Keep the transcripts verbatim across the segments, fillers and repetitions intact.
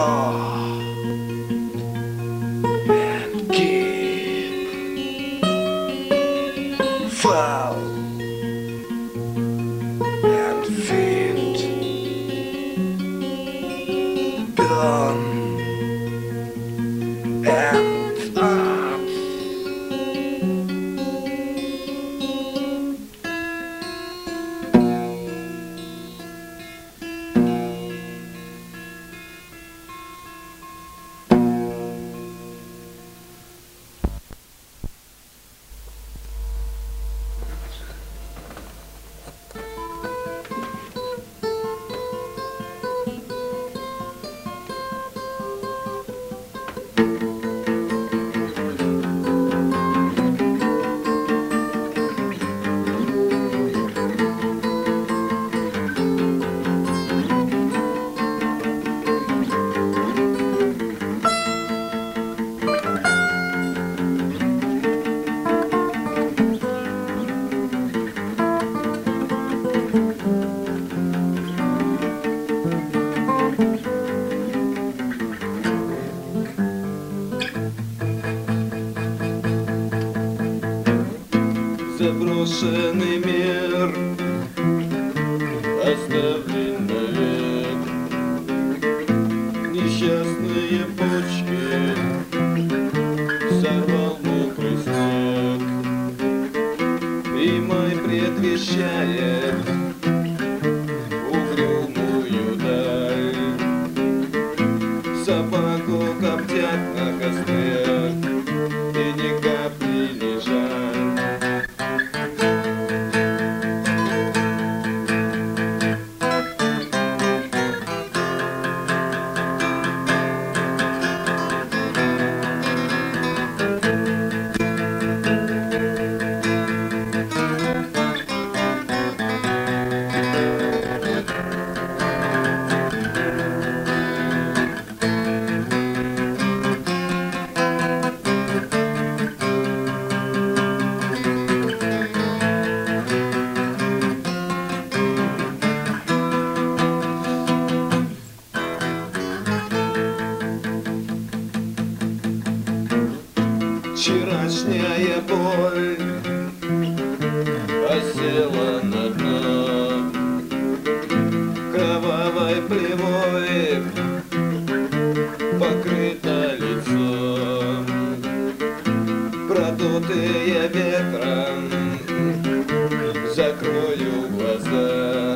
and keep foul and feed burn and up. Заброшенный мир оставлен навек. Несчастные почки сорвал мокрый снег, и май предвещает угрюмую даль. Собаку коптят на костре, и ни капли не жаль. Вчерашняя боль осела на дно, кровавой плевой покрыто лицо. Продутые ветром закрою глаза,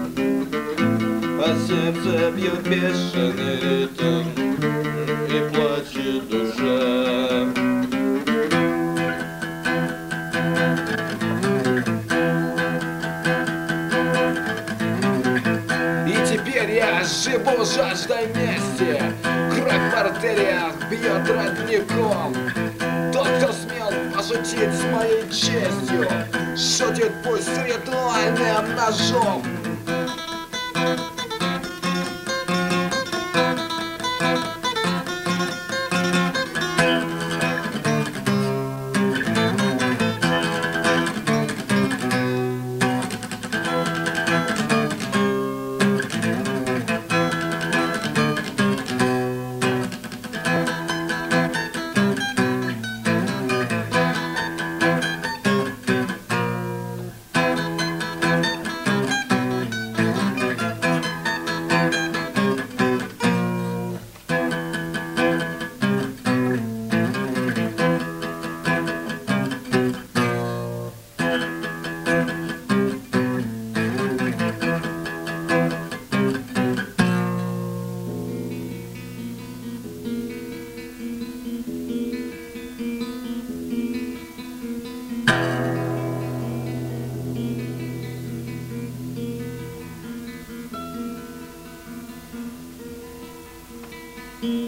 а сердце бьет бешеный ритм и плачет душа. Я живу жаждой мести, кровь в артериях бьет родником. Тот, кто смел пошутить с моей честью, шутит пусть ритуальным ножом. Mm-hmm.